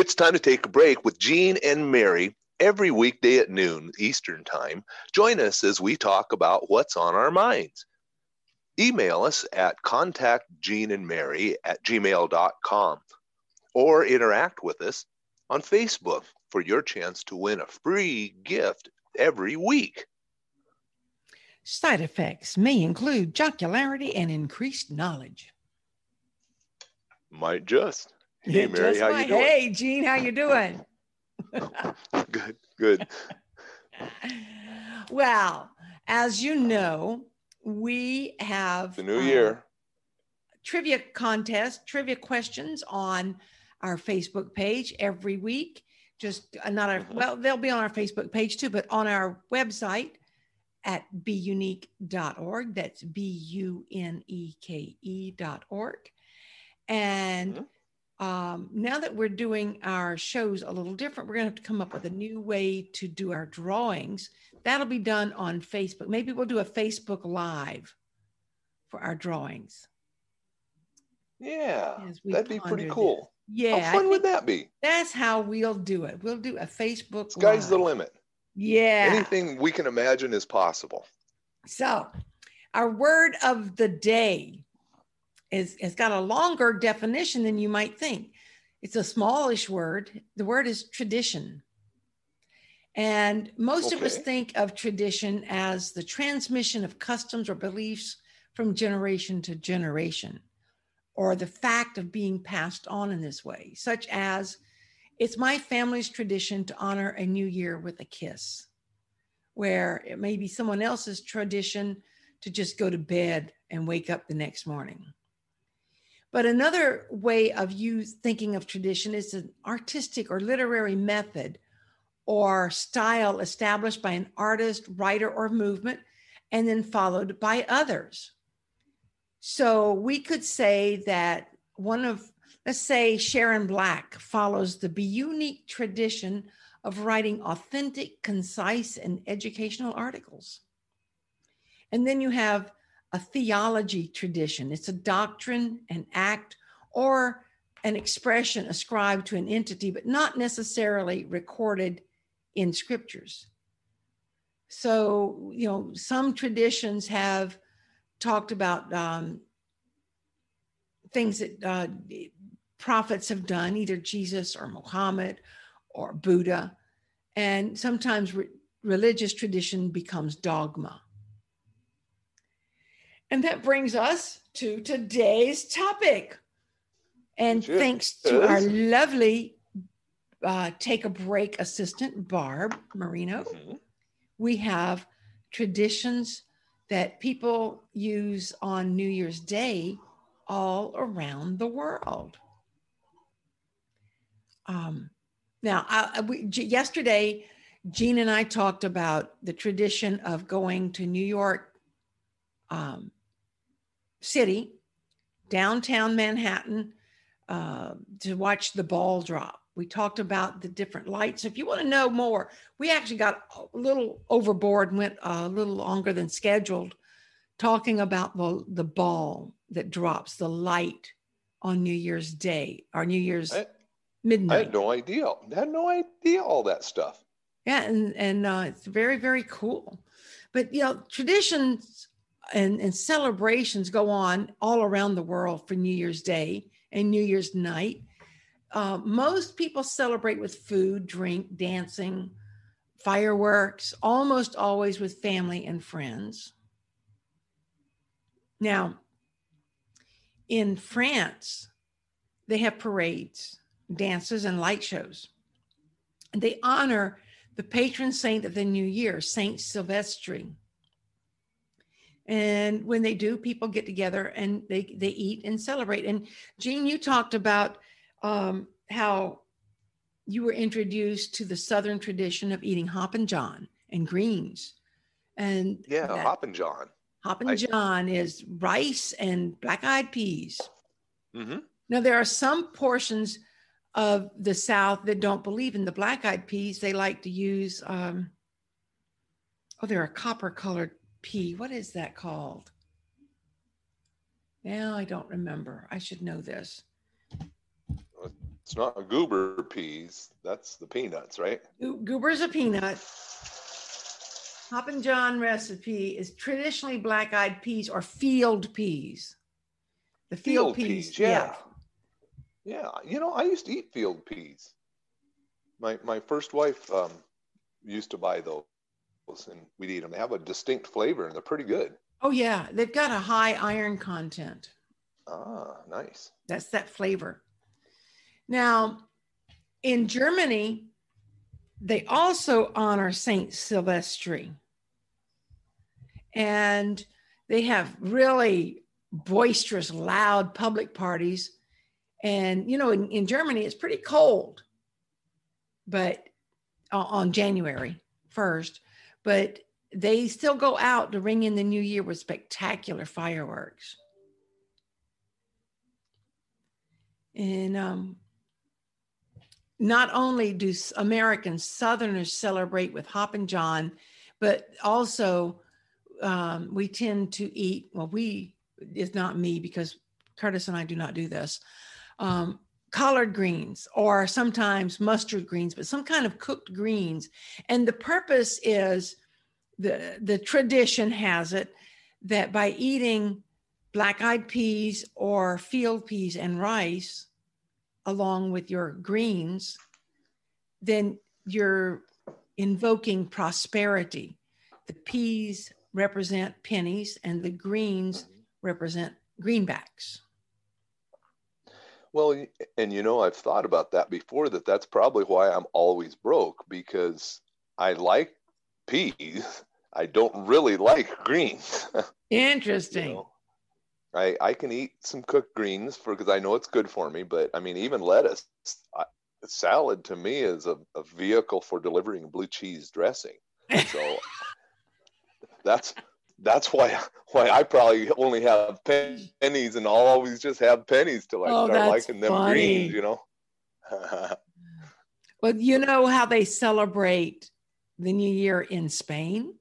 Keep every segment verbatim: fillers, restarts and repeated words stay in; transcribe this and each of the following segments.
It's time to take a break with Gene and Mary every weekday at noon Eastern Time. Join us as we talk about what's on our minds. Email us at contactgeneandmary at gmail dot com or interact with us on Facebook for your chance to win a free gift every week. Side effects may include jocularity and increased knowledge. Might just. Hey, Mary, just how might. you doing? Hey, Gene, how you doing? Good, good. Well, as you know, we have The new uh, year. trivia contest, trivia questions on our Facebook page every week. Just uh, not our, Mhm. well, they'll be on our Facebook page too, but on our website at be unique dot org. That's B U N E K E dot org. And Mhm. um, now that we're doing our shows a little different, we're going to have to come up with a new way to do our drawings. That'll be done on Facebook. Maybe we'll do a Facebook Live for our drawings. Yeah, As we that'd be pretty ponder cool. this. Yeah, How I fun would think that be? that's how we'll do it. We'll do a Facebook Sky's the Live. limit. Yeah. Anything we can imagine is possible. So our word of the day is, it's got a longer definition than you might think. It's a smallish word. The word is tradition. And most of us Okay. think of tradition as the transmission of customs or beliefs from generation to generation, or the fact of being passed on in this way, such as it's my family's tradition to honor a new year with a kiss, where it may be someone else's tradition to just go to bed and wake up the next morning. But another way of you thinking of tradition is an artistic or literary method or style established by an artist, writer, or movement, and then followed by others. So we could say that one of, let's say Sharon Black follows the Be Unique tradition of writing authentic, concise, and educational articles. And then you have a theology tradition. It's a doctrine, an act, or an expression ascribed to an entity, but not necessarily recorded in scriptures. So, you know, some traditions have talked about um, things that uh, prophets have done, either Jesus or Muhammad or Buddha. And sometimes re- religious tradition becomes dogma. And that brings us to today's topic. And Which is- thanks to our lovely uh, Take a Break assistant, Barb Marino, Mhm. we have traditions that people use on New Year's Day all around the world. Um, now, I, we, yesterday, Gene and I talked about the tradition of going to New York um, City, downtown Manhattan, uh, to watch the ball drop. We talked about the different lights. If you want to know more, we actually got a little overboard and went a little longer than scheduled, talking about the, the ball that drops, the light on New Year's Day or New Year's I, midnight. I had no idea. I had no idea all that stuff. Yeah, and and uh, it's very, very cool. But you know, traditions and, and celebrations go on all around the world for New Year's Day and New Year's night. Uh, most people celebrate with food, drink, dancing, fireworks, almost always with family and friends. Now, in France, they have parades, dances, and light shows. And they honor the patron saint of the new year, Saint Silvestri. And when they do, people get together and they, they eat and celebrate. And Gene, you talked about um, how you were introduced to the Southern tradition of eating Hoppin' John and greens. And Yeah, that Hoppin' John. Hoppin' I- John is rice and black-eyed peas. Mm-hmm. Now, there are some portions of the South that don't believe in the black-eyed peas. They like to use, um, oh, they're a copper-colored pea. What is that called? Now I don't remember. I should know this. It's not goober peas. That's the peanuts, right? Go- Goober's a peanut. Hoppin' John recipe is traditionally black-eyed peas or field peas. The field, Field peas, peas, yeah. yeah. Yeah, you know, I used to eat field peas. My my first wife um, used to buy those, and we'd eat them. They have a distinct flavor, and they're pretty good. Oh yeah, they've got a high iron content. Ah, nice. That's that flavor. Now, in Germany, they also honor Saint Silvestri. And they have really boisterous, loud public parties. And, you know, in, in Germany, it's pretty cold, but uh, on January first, but they still go out to ring in the new year with spectacular fireworks. And um, not only do American Southerners celebrate with Hoppin' John, but also um, we tend to eat, well, we, it's not me because Curtis and I do not do this, um, collard greens or sometimes mustard greens, but some kind of cooked greens. And the purpose is, the, the tradition has it that by eating black-eyed peas or field peas and rice, along with your greens, then you're invoking prosperity. The peas represent pennies and the greens represent greenbacks. Well, and you know, I've thought about that before, that that's probably why I'm always broke, because I like peas. I don't really like greens. Interesting. You know? I, I can eat some cooked greens for because I know it's good for me, but I mean, even lettuce, I, salad to me is a, a vehicle for delivering blue cheese dressing. So that's that's why why I probably only have pennies, and I'll always just have pennies till I Oh, start that's liking them funny. greens, you know. Well, you know how they celebrate the New Year in Spain?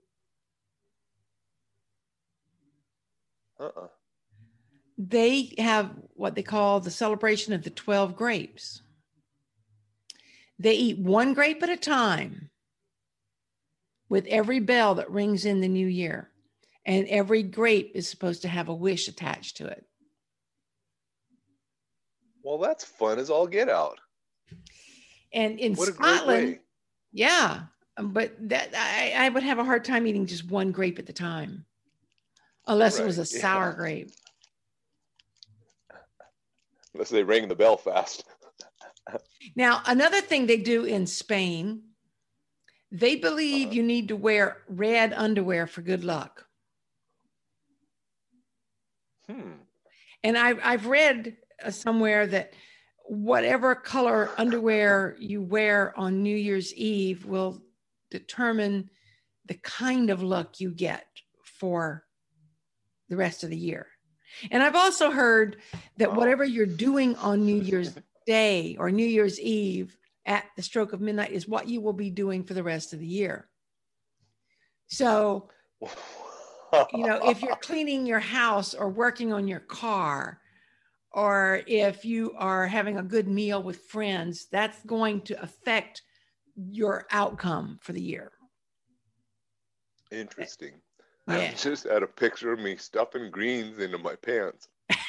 Uh-uh. They have what they call the celebration of the twelve grapes. They eat one grape at a time with every bell that rings in the new year. And every grape is supposed to have a wish attached to it. Well, that's fun as all get out. And in what Scotland, yeah, but that I, I would have a hard time eating just one grape at the time, unless right, it was a sour yeah. grape. Unless they ring the bell fast. Now, another thing they do in Spain, they believe uh-huh. you need to wear red underwear for good luck. Hmm. And I, I've read somewhere that whatever color underwear you wear on New Year's Eve will determine the kind of luck you get for the rest of the year. And I've also heard that wow. whatever you're doing on New Year's Day or New Year's Eve at the stroke of midnight is what you will be doing for the rest of the year. So, you know, if you're cleaning your house or working on your car, or if you are having a good meal with friends, that's going to affect your outcome for the year. Interesting. Yeah. I just had a picture of me stuffing greens into my pants.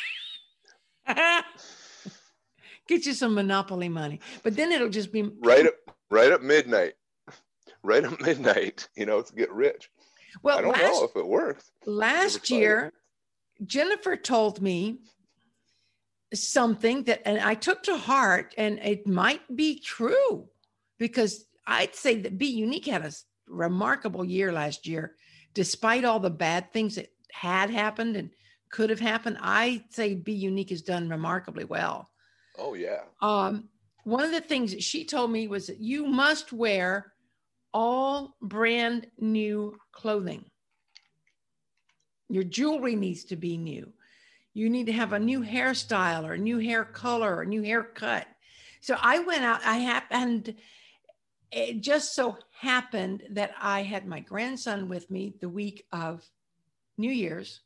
Get you some Monopoly money, but then it'll just be right at right at midnight. Right at midnight, you know, to get rich. Well, I don't last, know if it works. Last year, it. Jennifer told me something that, and I took to heart, and it might be true, because I'd say that Be Unique had a remarkable year last year, despite all the bad things that had happened and could have happened. I'd say Be Unique has done remarkably well. Oh yeah. Um, one of the things that she told me was that you must wear all brand new clothing. Your jewelry needs to be new. You need to have a new hairstyle or a new hair color or a new haircut. So I went out, I happened, it just so happened that I had my grandson with me the week of New Year's,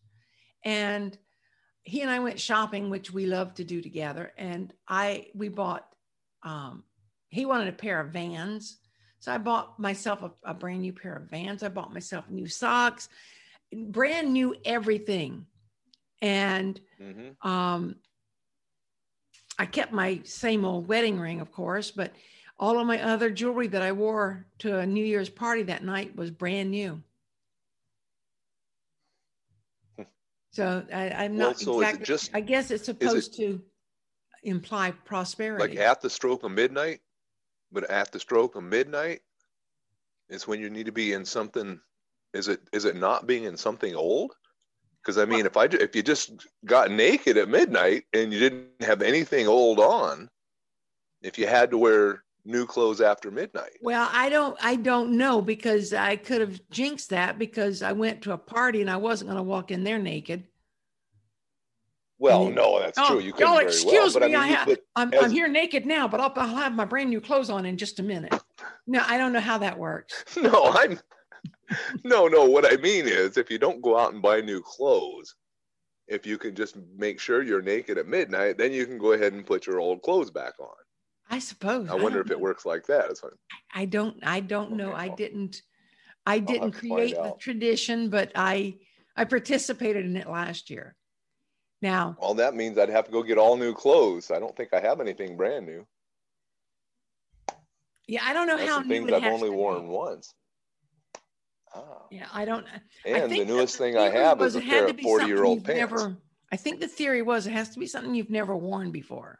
and he and I went shopping, which we love to do together. And I, we bought um, he wanted a pair of Vans. So I bought myself a, a brand new pair of Vans. I bought myself new socks, brand new everything. And mm-hmm. um, I kept my same old wedding ring, of course, but all of my other jewelry that I wore to a New Year's party that night was brand new. So I, I'm well, not so exactly, is it just, I guess it's supposed it, to imply prosperity. Like at the stroke of midnight, but at the stroke of midnight is when you need to be in something. Is it, is it not being in something old? Because I mean, well, if I, if you just got naked at midnight and you didn't have anything old on, if you had to wear new clothes after midnight. Well, I don't, I don't know, because I could have jinxed that because I went to a party and I wasn't going to walk in there naked. Well, then, no, that's oh, true. You couldn't y'all very excuse well. me. But I I mean, have, you, I'm, as, I'm here naked now, but I'll, I'll have my brand new clothes on in just a minute. No, I don't know how that works. No, I'm, no, no. What I mean is, if you don't go out and buy new clothes, if you can just make sure you're naked at midnight, then you can go ahead and put your old clothes back on. I suppose. I wonder I if know. it works like that. I don't, I don't know. Okay, I well, didn't, I didn't create the tradition, but I, I participated in it last year. Now, well, that means I'd have to go get all new clothes. I don't think I have anything brand new. Yeah, I don't know That's how some new things it I've has only to worn be. once. Ah. Yeah, I don't. And I think the newest the thing I have is a pair of forty-year-old pants. Never, I think the theory was it has to be something you've never worn before.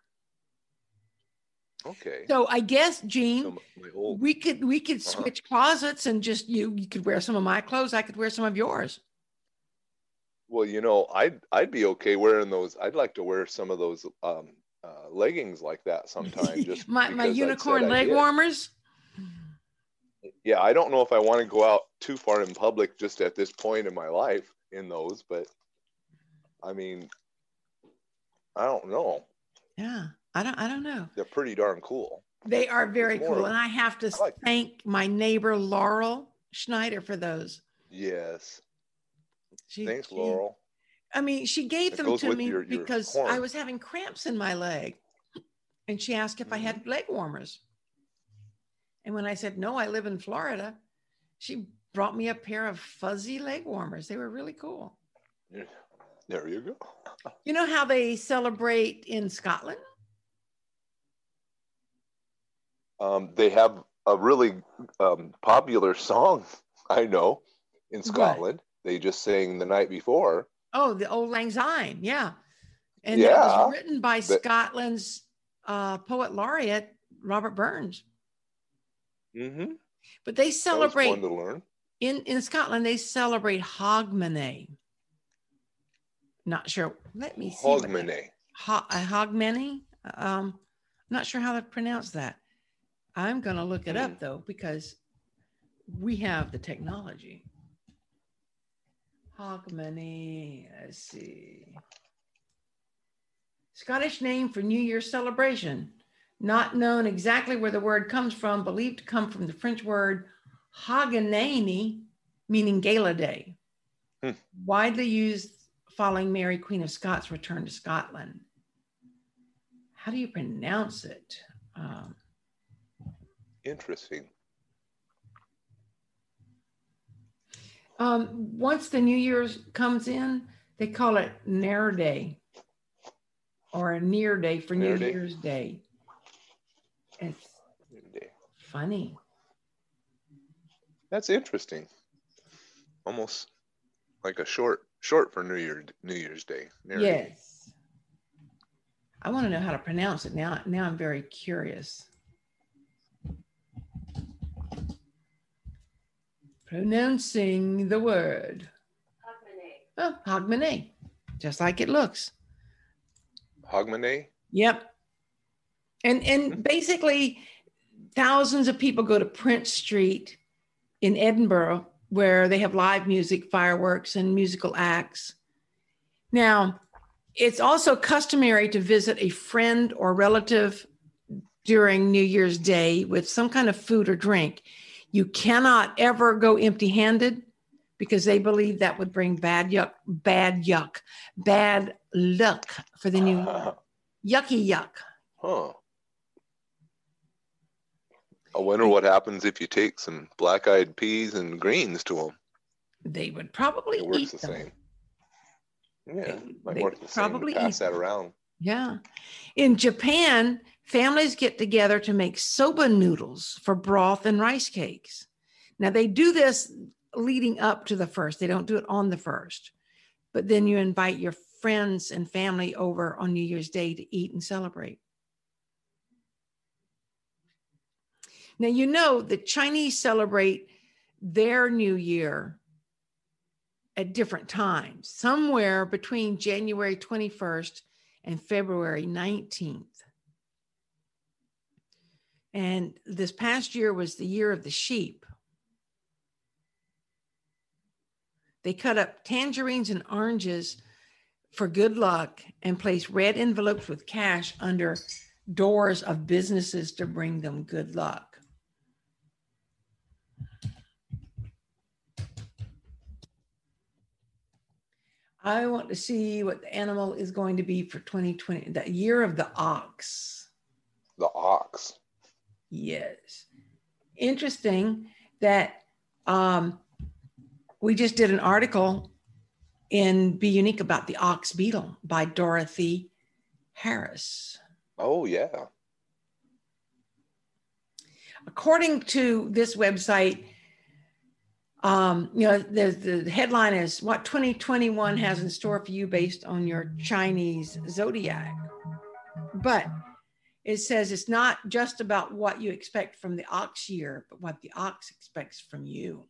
Okay. So I guess, Gene, so old, we could we could uh-huh. switch closets and just you you could wear some of my clothes. I could wear some of yours. Well, you know, I'd I'd be okay wearing those. I'd like to wear some of those um, uh, leggings like that sometime. Just my my unicorn leg warmers. Yeah, I don't know if I want to go out too far in public just at this point in my life in those, but I mean, I don't know. Yeah, I don't I don't know. They're pretty darn cool. They are very cool, and I have to I like thank my neighbor Laurel Schneider for those. Yes. She, Thanks, she, Laurel. I mean, she gave it them to me your, your because horn. I was having cramps in my leg, and she asked if mm-hmm. I had leg warmers. And when I said, no, I live in Florida, she brought me a pair of fuzzy leg warmers. They were really cool. Yeah. There you go. You know how they celebrate in Scotland? Um, they have a really um, popular song, I know, in Scotland. What? They just sang the night before. Oh, the Auld Lang Syne, yeah. And yeah, that was written by but, Scotland's uh, poet laureate, Robert Burns. Mm-hmm. But they celebrate, that was fun to learn. In, in Scotland, they celebrate Hogmanay. Not sure. Let me see. Hogmanay. Ho- Hogmanay? Um, not sure how to pronounce that. I'm going to look it mm. up, though, because we have the technology. Hogmanay, let's see. Scottish name for New Year's celebration. Not known exactly where the word comes from, believed to come from the French word Hogmanay, meaning gala day. Hmm. Widely used following Mary, Queen of Scots' return to Scotland. How do you pronounce it? Um, Interesting. Um, once the New Year's comes in, they call it Nair Day or a near day for Near New day. Year's Day. It's day. Funny. That's interesting. Almost like a short, short for New Year, New Year's Day. Near yes. Day. I want to know how to pronounce it now. Now I'm very curious. Pronouncing the word. Hogmanay. Oh, Hogmanay. Just like it looks. Hogmanay? Yep. And and mm-hmm. basically, thousands of people go to Prince Street in Edinburgh, where they have live music, fireworks, and musical acts. Now, it's also customary to visit a friend or relative during New Year's Day with some kind of food or drink. You cannot ever go empty-handed because they believe that would bring bad yuck, bad yuck, bad luck for the new year. Yucky yuck. Huh. I wonder what happens if you take some black-eyed peas and greens to them. They would probably It works eat the them. same. Yeah, They, might they work would the same to probably pass eat that them. around. Yeah. In Japan, families get together to make soba noodles for broth and rice cakes. Now, they do this leading up to the first. They don't do it on the first. But then you invite your friends and family over on New Year's Day to eat and celebrate. Now, you know, the Chinese celebrate their New Year at different times, somewhere between January twenty-first and February nineteenth. And this past year was the year of the sheep. They cut up tangerines and oranges for good luck and place red envelopes with cash under doors of businesses to bring them good luck. I want to see what the animal is going to be for twenty twenty, the year of the ox. The ox. Yes. Interesting that um, we just did an article in Be Unique about the ox beetle by Dorothy Harris. Oh, yeah. According to this website, um, you know, the, the headline is what twenty twenty-one has in store for you based on your Chinese zodiac. But it says it's not just about what you expect from the ox year, but what the ox expects from you.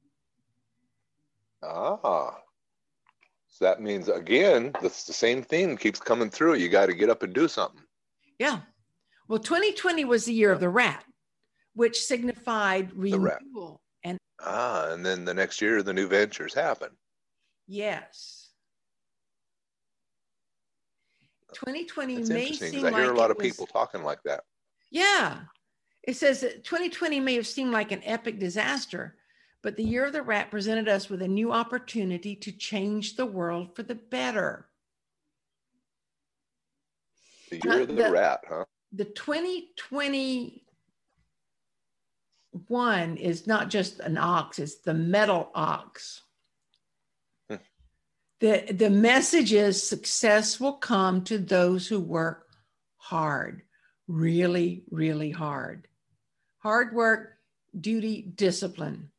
Ah. So that means, again, that's the same theme keeps coming through. You got to get up and do something. Yeah. Well, twenty twenty was the year of the rat, which signified renewal. And ah, and then the next year, the new ventures happen. Yes. twenty twenty It's may interesting seem because I hear like a lot it of was, people talking like that. Yeah. It says that twenty twenty may have seemed like an epic disaster, but the year of the rat presented us with a new opportunity to change the world for the better. The year of the, the rat, huh? The twenty twenty-one is not just an ox, it's the metal ox. Hmm. The, the message is success will come to those who work hard, really, really hard. Hard work, duty, discipline.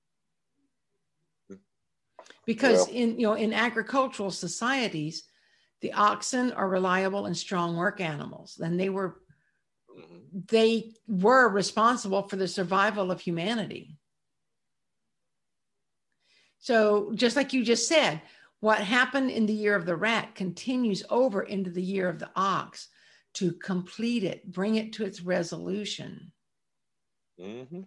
Because well, in you know in agricultural societies, the oxen are reliable and strong work animals, and they were they were responsible for the survival of humanity. So just like you just said, what happened in the year of the rat continues over into the year of the ox to complete it, bring it to its resolution. Mm-hmm.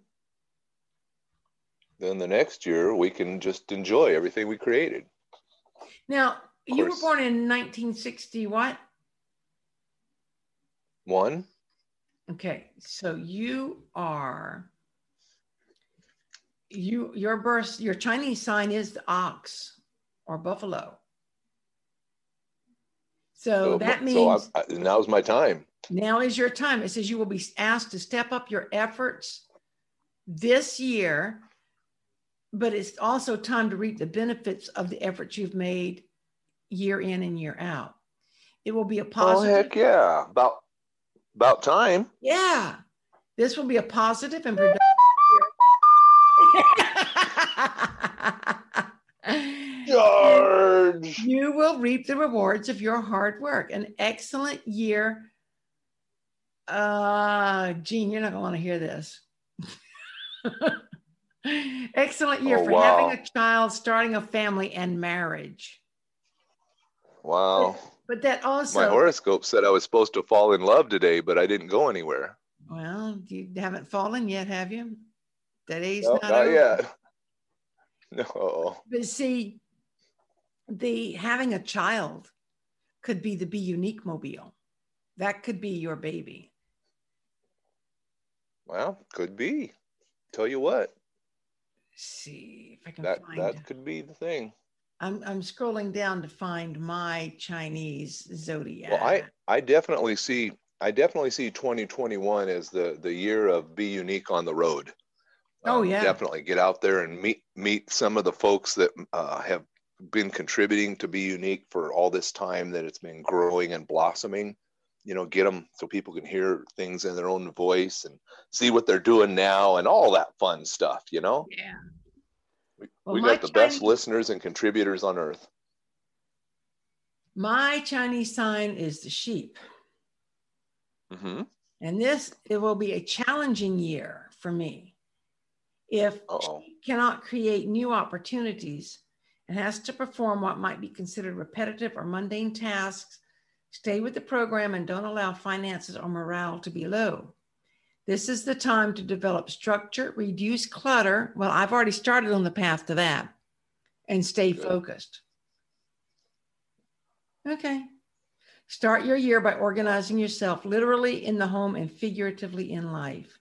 Then the next year we can just enjoy everything we created. Now, you were born in nineteen sixty what? One. Okay, so you are, you your birth, your Chinese sign is the ox or buffalo. So, so that means so I, I, now's my time. Now is your time. It says you will be asked to step up your efforts this year, but it's also time to reap the benefits of the efforts you've made year in and year out. It will be a positive. Oh, heck yeah. About, about time. Yeah. This will be a positive and productive year. George. You will reap the rewards of your hard work. An excellent year. Uh, Gene, you're not going to want to hear this. Excellent year oh, for wow. having a child, starting a family, and marriage. Wow. But, but that also... My horoscope said I was supposed to fall in love today, but I didn't go anywhere. Well, you haven't fallen yet, have you? That age nope, not, not over. yet. No. But see, the having a child could be the Be Unique mobile. That could be your baby. Well, could be. Tell you what. Let's see if I can that, find that could be the thing. I'm I'm scrolling down to find my Chinese zodiac. Well, I, I definitely see I definitely see twenty twenty-one as the, the year of Be Unique on the road. Oh, Um, yeah. Definitely get out there and meet meet some of the folks that uh, have been contributing to Be Unique for all this time that it's been growing and blossoming. You know, get them so people can hear things in their own voice and see what they're doing now and all that fun stuff, you know? Yeah. We, Well, we my got the Chinese, best listeners and contributors on earth. my Chinese sign is the sheep. Mm-hmm. And this, it will be a challenging year for me. If Uh-oh. she cannot create new opportunities and has to perform what might be considered repetitive or mundane tasks, stay with the program and don't allow finances or morale to be low. This is the time to develop structure, reduce clutter. Well, I've already started on the path to that, and stay Good. focused. Okay. Start your year by organizing yourself literally in the home and figuratively in life.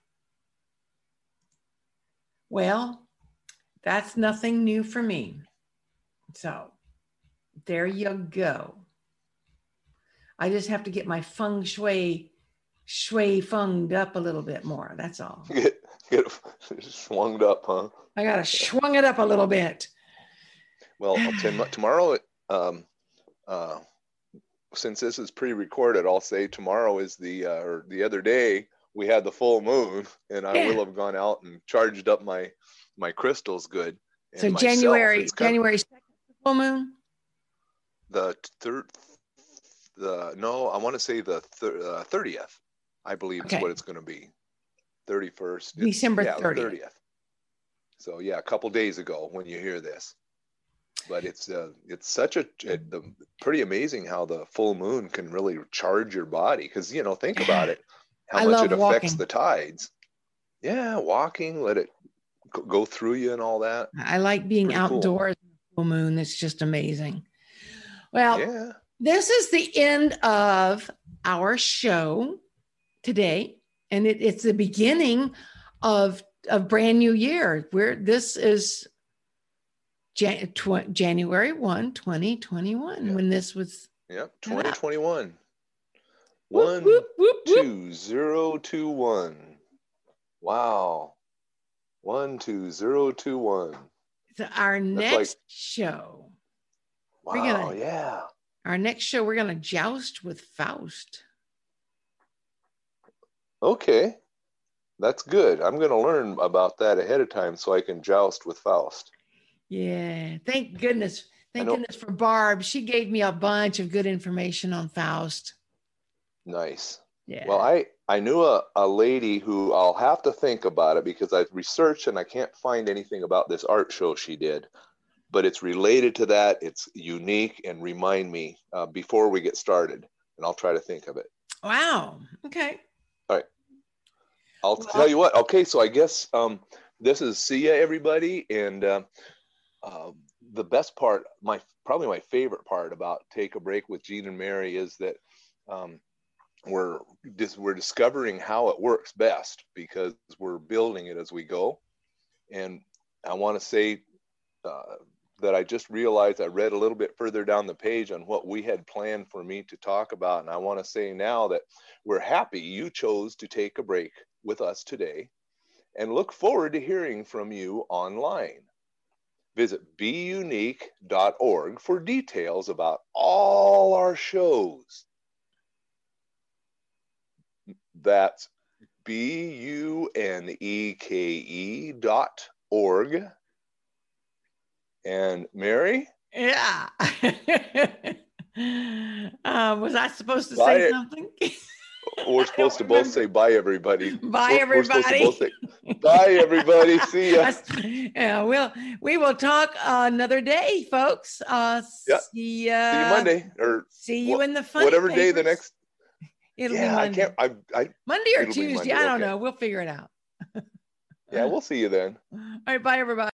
Well, that's nothing new for me. So there you go. I just have to get my feng shui, shui funged up a little bit more. That's all. Get, get swung up, huh? I got to swung it up a little bit. Well, I'll tell you, tomorrow, um, uh, since this is pre-recorded, I'll say tomorrow is the, uh, or the other day, we had the full moon, and I Yeah. will have gone out and charged up my my crystals good. And So myself, January, it's kind of January second, full moon? the third, the, no, I want to say the thir- uh, thirtieth, I believe Okay. is what it's going to be. thirty-first. It's- December yeah, thirtieth. thirtieth. So yeah, a couple days ago when you hear this. But it's uh, it's such a it, the, pretty amazing how the full moon can really charge your body, because you know think about it, how I much love it affects walking. the tides. Yeah, walking, let it go, go through you and all that. I like being Pretty cool. outdoors in the full moon. It's just amazing. Well, Yeah, this is the end of our show today, and it, it's the beginning of a brand new year. Where this is Jan- tw- January first, twenty twenty-one, yeah. when this was. Yep, twenty twenty-one. Whoop, One, whoop, whoop, whoop. two, zero, two, one. Wow. One, two, zero, two, one. So our next like- show, Wow, We're gonna- yeah. our next show, we're going to joust with Faust. Okay. That's good. I'm going to learn about that ahead of time so I can joust with Faust. Yeah, thank goodness. Thank know- goodness for Barb. She gave me a bunch of good information on Faust. Nice. Yeah. Well, I, I knew a, a lady who I'll have to think about it because I've researched and I can't find anything about this art show she did, but it's related to that. It's unique, and remind me uh, before we get started, and I'll try to think of it. Wow. Okay. I'll Well- tell you what. Okay, so I guess um, this is see ya, everybody. And uh, uh, the best part, my probably my favorite part about Take a Break with Gene and Mary is that um, we're dis- we're discovering how it works best because we're building it as we go. And I want to say uh, that I just realized I read a little bit further down the page on what we had planned for me to talk about. And I want to say now that we're happy you chose to take a break with us today and look forward to hearing from you online. Visit be unique dot org for details about all our shows. That's B U N E K E dot org. And Mary? Yeah. uh, was I supposed to Bye. say something? We're supposed to both say bye, everybody. Bye, We're- we're supposed to everybody. both say, bye, everybody. See ya. Yeah, we'll, we will talk another day, folks. Uh, Yeah. See ya. See you Monday or See you wha- in the funny whatever day the papers. next. It'll yeah, be I Monday. can't. I, I. Monday or it'll be Tuesday. Monday, I don't okay. know. We'll figure it out. Yeah, we'll see you then. All right. Bye, everybody.